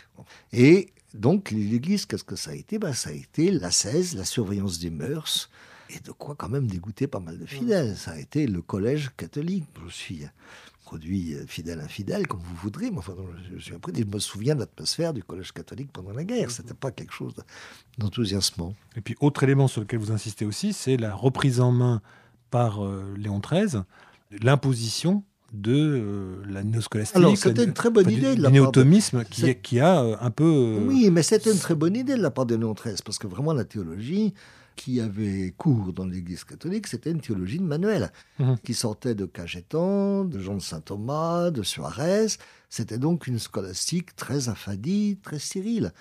Et donc, l'Église, qu'est-ce que ça a été ? Ben, ça a été l'ascèse, la surveillance des mœurs, et de quoi quand même dégoûter pas mal de fidèles. Ça a été le collège catholique. Je suis produit fidèle-infidèle, comme vous voudrez, mais enfin, je, suis après, je me souviens de l'atmosphère du collège catholique pendant la guerre. C'était pas quelque chose d'enthousiasmant. Et puis, autre élément sur lequel vous insistez aussi, c'est la reprise en main par euh, Léon treize, l'imposition de euh, la néoscolastique. Alors, c'était une très bonne enfin, idée du, de la du part néotomisme de... qui, qui a euh, un peu... Euh... Oui, mais c'était une très bonne idée de la part de Léon treize, parce que vraiment la théologie qui avait cours dans l'Église catholique, c'était une théologie de Manuel, mmh. qui sortait de Cajetan, de Jean de Saint-Thomas, de Suarez. C'était donc une scolastique très affadie, très stérile.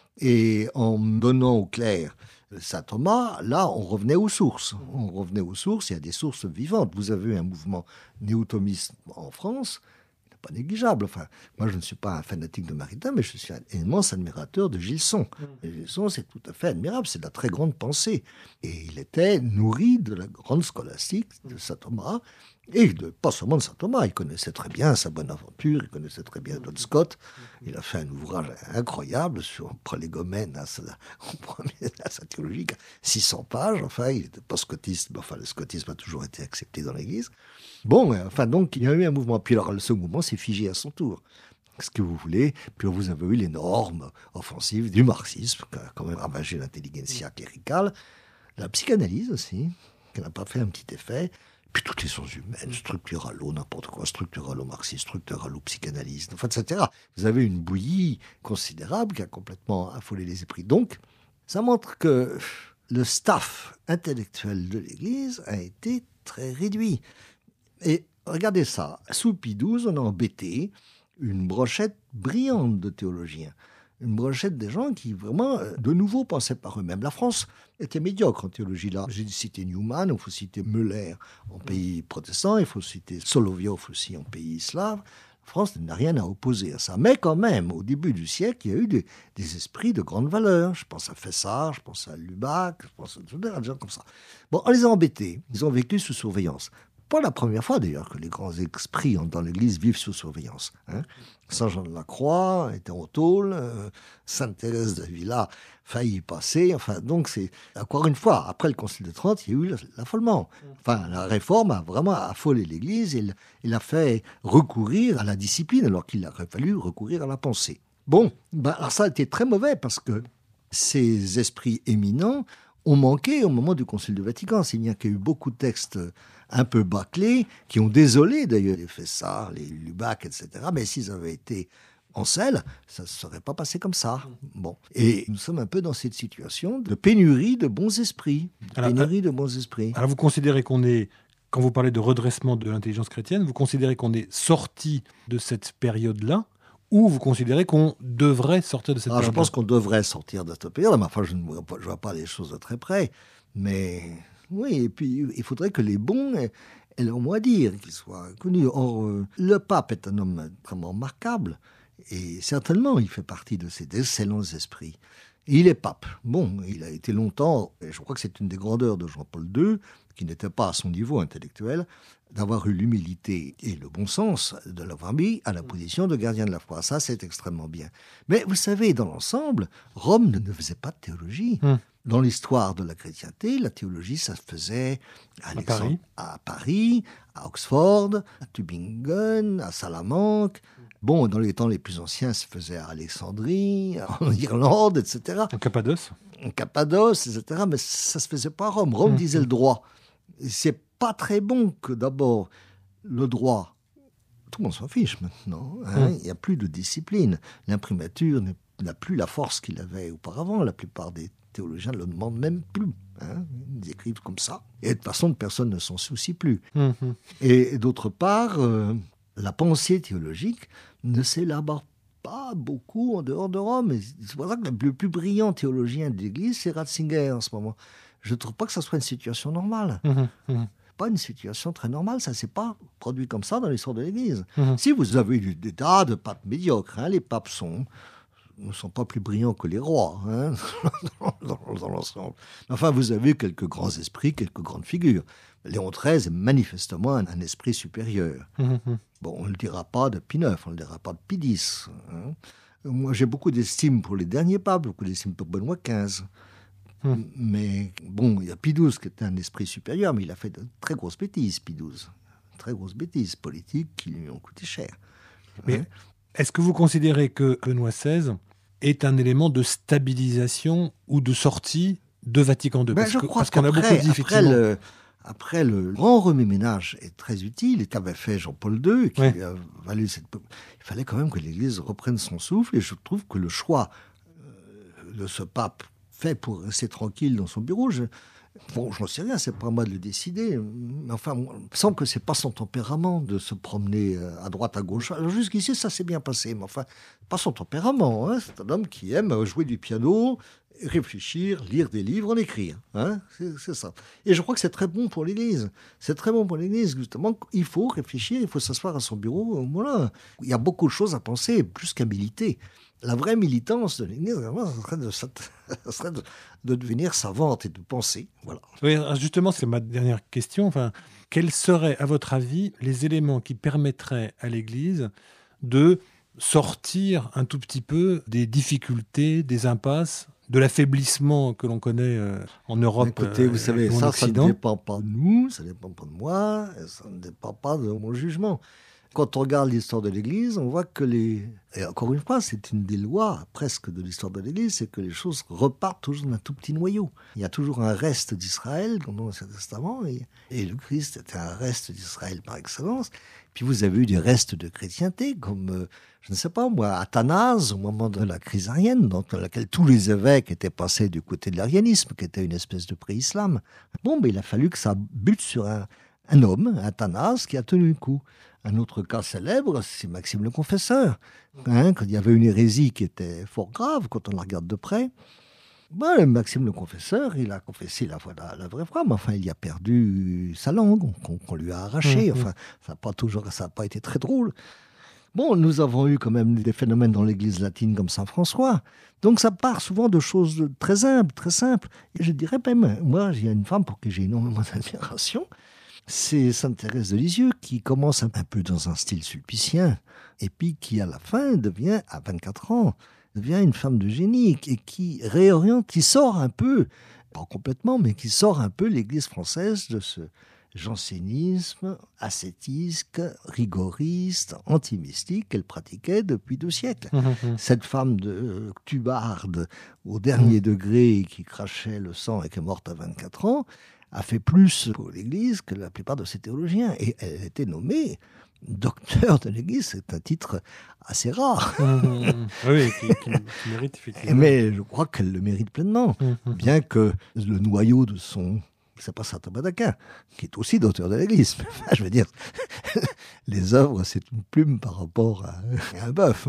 Et en donnant au clerc Saint Thomas, là, on revenait aux sources. On revenait aux sources, il y a des sources vivantes. Vous avez un mouvement néothomiste en France, pas négligeable. Enfin, moi, je ne suis pas un fanatique de Maritain, mais je suis un immense admirateur de Gilson. Et Gilson, c'est tout à fait admirable, c'est de la très grande pensée. Et il était nourri de la grande scolastique de saint Thomas, et de, pas seulement de saint Thomas, il connaissait très bien sa Bonaventure, il connaissait très bien Don Scott. Il a fait un ouvrage incroyable sur Prolégomène, à sa, à sa théologie, six cents pages. Enfin, il n'était pas scotiste, mais enfin, le scotisme a toujours été accepté dans l'Église. Bon, enfin, donc, il y a eu un mouvement. Puis alors, ce mouvement s'est figé à son tour. Ce que vous voulez. Puis vous avez eu les normes offensives du marxisme, qui a quand même ravagé l'intelligentsia cléricale. La psychanalyse aussi, qui n'a pas fait un petit effet. Puis toutes les sciences humaines, structuralo, n'importe quoi, structuralo-marxiste, structuralo-psychanalyste, enfin, et cetera. Vous avez une bouillie considérable qui a complètement affolé les esprits. Donc, ça montre que le staff intellectuel de l'Église a été très réduit. Et regardez ça, sous Pie douze, on a embêté une brochette brillante de théologiens. Une brochette des gens qui, vraiment, de nouveau, pensaient par eux-mêmes. La France était médiocre en théologie, là. J'ai cité Newman, il faut citer Müller en pays protestant, il faut citer Solovyov aussi en pays slave. France n'a rien à opposer à ça. Mais quand même, au début du siècle, il y a eu des, des esprits de grande valeur. Je pense à Fessard, je pense à Lubac, je pense à tout des gens comme ça. Bon, on les a embêtés. Ils ont vécu sous surveillance. Pas la première fois d'ailleurs que les grands esprits dans l'Église vivent sous surveillance. Hein. Saint Jean de la Croix était en tôle, euh, Sainte Thérèse d'Avila faillit y passer. Enfin, donc c'est encore une fois après le Concile de Trente, il y a eu l'affolement. Enfin, la réforme a vraiment affolé l'Église. Il, il a fait recourir à la discipline alors qu'il aurait fallu recourir à la pensée. Bon, ben, alors ça a été très mauvais parce que ces esprits éminents ont manqué au moment du Concile de Vatican. C'est bien qu'il y a eu beaucoup de textes un peu bâclés, qui ont désolé d'ailleurs les Fessard, les Lubac, et cetera. Mais s'ils avaient été en selle, ça ne se serait pas passé comme ça. Bon. Et nous sommes un peu dans cette situation de pénurie de bons esprits. De alors, pénurie de bons esprits. Alors vous considérez qu'on est, quand vous parlez de redressement de l'intelligence chrétienne, vous considérez qu'on est sorti de cette période-là, ou vous considérez qu'on devrait sortir de cette Alors, période-là? Je pense qu'on devrait sortir de cette période. Mais enfin, je ne vois pas, je vois pas les choses de très près. Mais oui, et puis il faudrait que les bons aient, aient leur mot à dire, qu'ils soient connus. Or, euh, le pape est un homme vraiment remarquable. Et certainement, il fait partie de ces excellents esprits. Et il est pape. Bon, il a été longtemps, et je crois que c'est une des grandeurs de Jean-Paul deux, qui n'était pas à son niveau intellectuel, d'avoir eu l'humilité et le bon sens de l'avoir mis à la position de gardien de la foi. Ça, c'est extrêmement bien. Mais vous savez, dans l'ensemble, Rome ne faisait pas de théologie. Hum. Dans l'histoire de la chrétienté, la théologie, ça se faisait à, à, Paris. à Paris, à Oxford, à Tübingen, à Salamanque. Bon, dans les temps les plus anciens, ça se faisait à Alexandrie, en Irlande, et cetera. En Cappadoce. En Cappadoce, et cetera. Mais ça ne se faisait pas à Rome. Rome mmh. disait le droit. Et c'est pas très bon que d'abord le droit, tout le monde s'en fiche maintenant. Hein, mmh. Il n'y a plus de discipline. L'imprimature n'a plus la force qu'il avait auparavant. La plupart des théologiens ne le demandent même plus. Hein, ils écrivent comme ça. Et de toute façon, personne ne s'en soucie plus. Mmh. Et d'autre part, euh, la pensée théologique ne s'élabore pas beaucoup en dehors de Rome. Et c'est pour ça que le plus brillant théologien de l'Église, c'est Ratzinger en ce moment. Je ne trouve pas que ça soit une situation normale. Mmh, mmh. Pas une situation très normale. Ça ne s'est pas produit comme ça dans l'histoire de l'Église. Mmh. Si vous avez eu des tas de papes médiocres, hein, les papes sont, ne sont pas plus brillants que les rois, hein, dans, dans, dans l'ensemble. Enfin, vous avez quelques grands esprits, quelques grandes figures. Léon treize est manifestement un, un esprit supérieur. Mmh. Bon, on ne le dira pas de Pie neuf, on ne le dira pas de Pie dix. Hein. Moi, j'ai beaucoup d'estime pour les derniers papes, beaucoup d'estime pour Benoît quinze. Hum. Mais bon, il y a Pie douze qui était un esprit supérieur, mais il a fait de très grosses bêtises, Pie douze. Très grosses bêtises politiques qui lui ont coûté cher. Mais hein? Est-ce que vous considérez que Benoît seize est un élément de stabilisation ou de sortie de Vatican deux? Ben, Parce je que, crois parce qu'on a beaucoup dit, après le, après le grand remue-ménage est très utile, et qu'avait fait Jean-Paul deux, qui ouais. lui a valu cette... il fallait quand même que l'Église reprenne son souffle, et je trouve que le choix euh, de ce pape fait pour rester tranquille dans son bureau, je, bon, je n'en sais rien, c'est pas à moi de le décider, mais enfin, il me semble que c'est pas son tempérament de se promener à droite, à gauche. Alors jusqu'ici, ça s'est bien passé, mais enfin, pas son tempérament, hein. C'est un homme qui aime jouer du piano, réfléchir, lire des livres, en écrire, hein. c'est, c'est ça. Et je crois que c'est très bon pour l'Église, c'est très bon pour l'Église, justement, il faut réfléchir, il faut s'asseoir à son bureau, voilà. Il y a beaucoup de choses à penser, plus qu'à militer. La vraie militance de l'Église, vraiment, ça serait, de, ça serait de, de devenir savante et de penser. Voilà. Oui, justement, c'est ma dernière question. Enfin, quels seraient, à votre avis, les éléments qui permettraient à l'Église de sortir un tout petit peu des difficultés, des impasses, de l'affaiblissement que l'on connaît en Europe? Écoutez, vous euh, savez, et en ça, Occident. ça ne dépend pas de nous, ça ne dépend pas de moi, ça ne dépend pas de mon jugement. Quand on regarde l'histoire de l'Église, on voit que les... Et encore une fois, c'est une des lois presque de l'histoire de l'Église, c'est que les choses repartent toujours d'un tout petit noyau. Il y a toujours un reste d'Israël dans l'Ancien Testament, et, et le Christ était un reste d'Israël par excellence. Puis vous avez eu des restes de chrétienté, comme, euh, je ne sais pas moi, Athanase, au moment de la crise arienne, dans laquelle tous les évêques étaient passés du côté de l'arianisme, qui était une espèce de pré-islam. Bon, mais il a fallu que ça bute sur un, un homme, Athanase, qui a tenu le coup. Un autre cas célèbre, c'est Maxime le Confesseur. Hein, quand il y avait une hérésie qui était fort grave, quand on la regarde de près, ben, Maxime le Confesseur, il a confessé la, la, la vraie foi, mais enfin, il y a perdu sa langue, qu'on, qu'on lui a arrachée. Enfin, ça n'a pas toujours, ça n'a pas été très drôle. Bon, nous avons eu quand même des phénomènes dans l'Église latine comme Saint François. Donc ça part souvent de choses très humbles, très simples. Et je dirais même, moi, il y a une femme pour qui j'ai énormément d'admiration. C'est Sainte Thérèse de Lisieux qui commence un peu dans un style sulpicien et puis qui, à la fin, devient, à vingt-quatre ans, devient une femme de génie et qui réoriente, qui sort un peu, pas complètement, mais qui sort un peu l'Église française de ce jansénisme ascétisque, rigoriste, antimystique qu'elle pratiquait depuis deux siècles. Mmh. Cette femme de tubarde au dernier mmh. degré qui crachait le sang et qui est morte à vingt-quatre ans a fait plus pour l'Église que la plupart de ses théologiens. Et elle a été nommée docteur de l'Église, c'est un titre assez rare. Mmh. Oui, qui, qui, qui mérite effectivement. Mais je crois qu'elle le mérite pleinement, mmh. bien que le noyau de son... c'est pas saint Thomas d'Aquin, qui est aussi docteur de l'Église. Enfin, je veux dire, les œuvres, c'est une plume par rapport à, à un bœuf.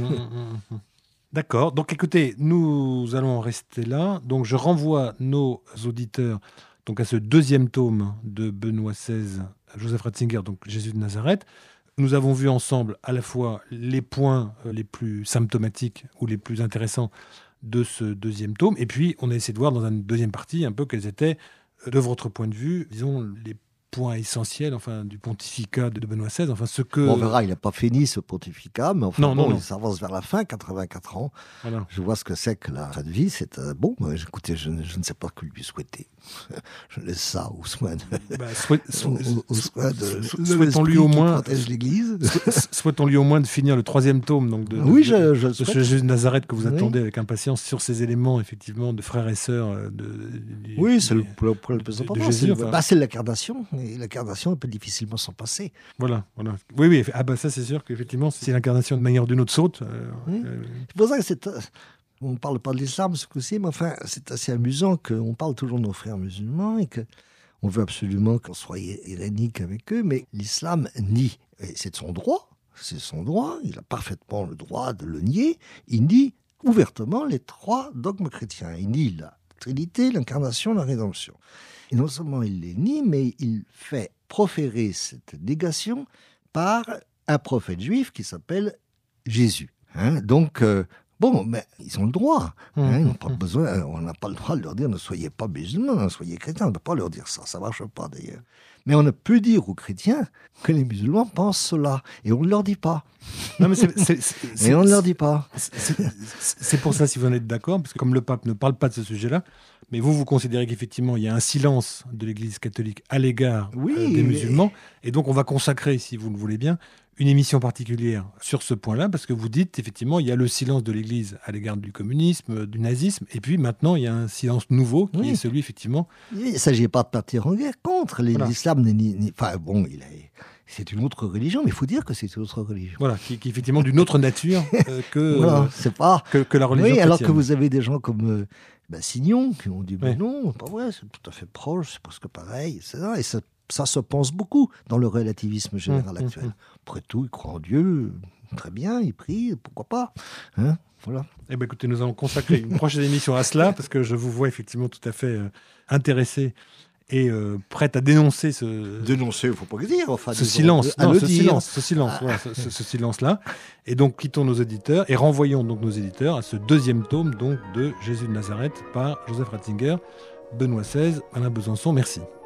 D'accord. Donc, écoutez, nous allons en rester là. Donc, je renvoie nos auditeurs donc, à ce deuxième tome de Benoît seize, Joseph Ratzinger, donc Jésus de Nazareth. Nous avons vu ensemble à la fois les points les plus symptomatiques ou les plus intéressants de ce deuxième tome. Et puis, on a essayé de voir dans une deuxième partie un peu quels étaient, de votre point de vue, disons, les points essentiels enfin, du pontificat de Benoît seize. Enfin, ce que... On verra, il n'a pas fini ce pontificat, mais enfin, non, bon, non, non. il s'avance vers la fin, quatre-vingt-quatre ans. Voilà. Je vois ce que c'est que la fin de vie. C'est euh, bon, moi, écoutez, je, je ne sais pas que lui souhaiter. Je laisse ça au soin de... Bah, souhait, sou, au, au soin de... Souhaitons-lui au moins... protège l'Église. Souhaitons-lui au moins de finir le troisième tome donc de, oui, de, je, je de ce Jésus de Nazareth que vous oui. attendez avec impatience sur ces éléments, effectivement, de frères et sœurs. De, de, oui, c'est de, le point le plus important. Jésus, c'est, enfin. bah, c'est l'incarnation. Et l'incarnation, on peut difficilement s'en passer. Voilà, voilà. Oui, oui. Ah bah ça, c'est sûr qu'effectivement, si l'incarnation de manière ou d'une autre saute... Euh, oui. euh, c'est pour ça que c'est... On ne parle pas de l'islam ce coup-ci, mais enfin, c'est assez amusant qu'on parle toujours de nos frères musulmans et qu'on veut absolument qu'on soit irénique avec eux, mais l'islam nie. Et c'est son droit, c'est son droit, il a parfaitement le droit de le nier. Il nie ouvertement les trois dogmes chrétiens. Il nie la Trinité, l'incarnation, la rédemption. Et non seulement il les nie, mais il fait proférer cette négation par un prophète juif qui s'appelle Jésus. Hein, donc... Euh, Bon, mais ils ont le droit. Hein, ils n'ont pas besoin, on n'a pas le droit de leur dire ne soyez pas musulmans, ne soyez chrétiens. On ne peut pas leur dire ça, ça ne marche pas d'ailleurs. Mais on ne peut dire aux chrétiens que les musulmans pensent cela. Et on ne leur dit pas. Non, mais c'est, c'est, c'est, et on ne leur dit pas. C'est, c'est, c'est pour ça, si vous en êtes d'accord, parce que comme le pape ne parle pas de ce sujet-là, mais vous, vous considérez qu'effectivement, il y a un silence de l'Église catholique à l'égard oui, euh, des musulmans. Et donc, on va consacrer, si vous le voulez bien, une émission particulière sur ce point-là, parce que vous dites, effectivement, il y a le silence de l'Église à l'égard du communisme, du nazisme, et puis maintenant, il y a un silence nouveau, qui oui. est celui, effectivement... Il ne s'agit pas de partir en guerre contre les, voilà. l'islam. Ni, ni, enfin, bon, il est, c'est une autre religion, mais il faut dire que c'est une autre religion. Voilà, qui, qui est effectivement d'une autre nature euh, que, voilà, euh, c'est pas... que, que la religion oui, chrétienne. Alors que vous avez des gens comme... Euh, ben, Signon, qui ont dit, mais oui. non, pas vrai, c'est tout à fait proche, c'est presque pareil, et cetera. Et ça, ça se pense beaucoup dans le relativisme général mmh, actuel. Mmh. Après tout, ils croient en Dieu, très bien, ils prient, pourquoi pas, hein, voilà. Eh ben, écoutez, nous allons consacrer une prochaine émission à cela, parce que je vous vois effectivement tout à fait euh, intéressé et euh, prête à dénoncer ce... Dénoncer, il ne faut pas le dire. Enfin, ce silence, non, ce dire. silence, ce silence, ah. voilà, ce, ce, ce silence-là. Et donc, quittons nos éditeurs et renvoyons donc nos éditeurs à ce deuxième tome donc, de Jésus de Nazareth par Joseph Ratzinger, Benoît seize, Alain Besançon. Merci.